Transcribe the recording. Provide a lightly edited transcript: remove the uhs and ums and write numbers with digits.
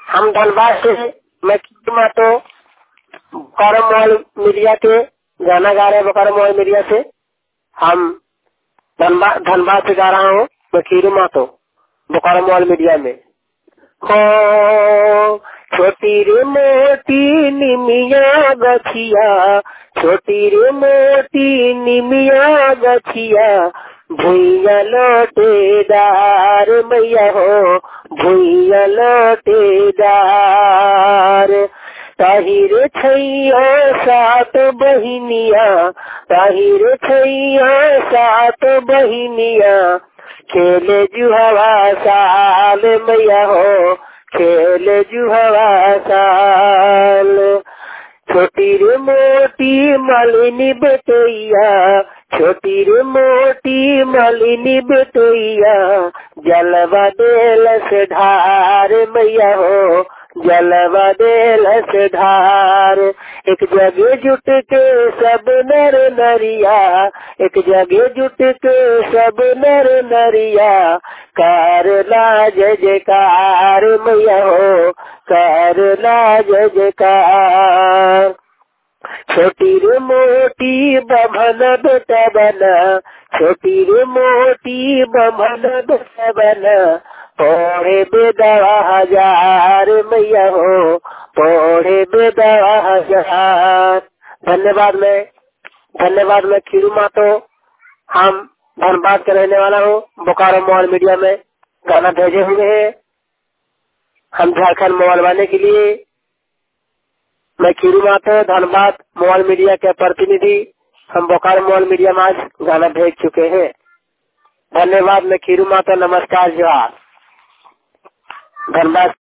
हम धनबाद से मैं तो बोकारो मॉल मीडिया के गाना गा रहे हैं। बोकारो मॉल मीडिया से हम धनबाद से गा रहा हूँ। मैं खीरू मातो बोकारो मॉल मीडिया में। हो छोटी रे मोटी निमिया गछिया, छोटी रे मोटी निमिया गछिया, भुइया लोटेदार मैया हो, भुइया लोटेदार। ताहिर छैया सात बहिनिया, ताहिर छैया सात बहिनिया, खेले जुहवा साल मैया हो, खेले जुहवा साल। छोटी रे मोटी मालिनी बेटैया, छोटी रे मोटी मालिनी बेटैया, जलवा देलस ढार मैया हो, जलवा देलस ढार। एक जगह जुट के सब नर नरिया, एक जगह जुट के सब नर नरिया, कर ला जय जयकार मैया हो, कर ला जय जयकार। छोटी रे मोटी बभन बेटा बना, छोटी रे मोटी बभन बेटा बना, पौड़े बेदवा हजार मैया हो, पौड़े बेदवा हजार। धन्यवाद मैं खीरू मातो। हम धनबाद के रहने वाला हूँ। बोकारो मॉल मीडिया में गाना भेजे हुए हैं हम झारखंड मोबाइल वाले के लिए। मैं खीरू मातो धनबाद मोबाइल मीडिया के प्रतिनिधि। हम बोकारो मोबाइल मीडिया में आज गाना भेज चुके हैं। धन्यवाद मैं खीरू मातो। नमस्कार, जोहार। धनबाद।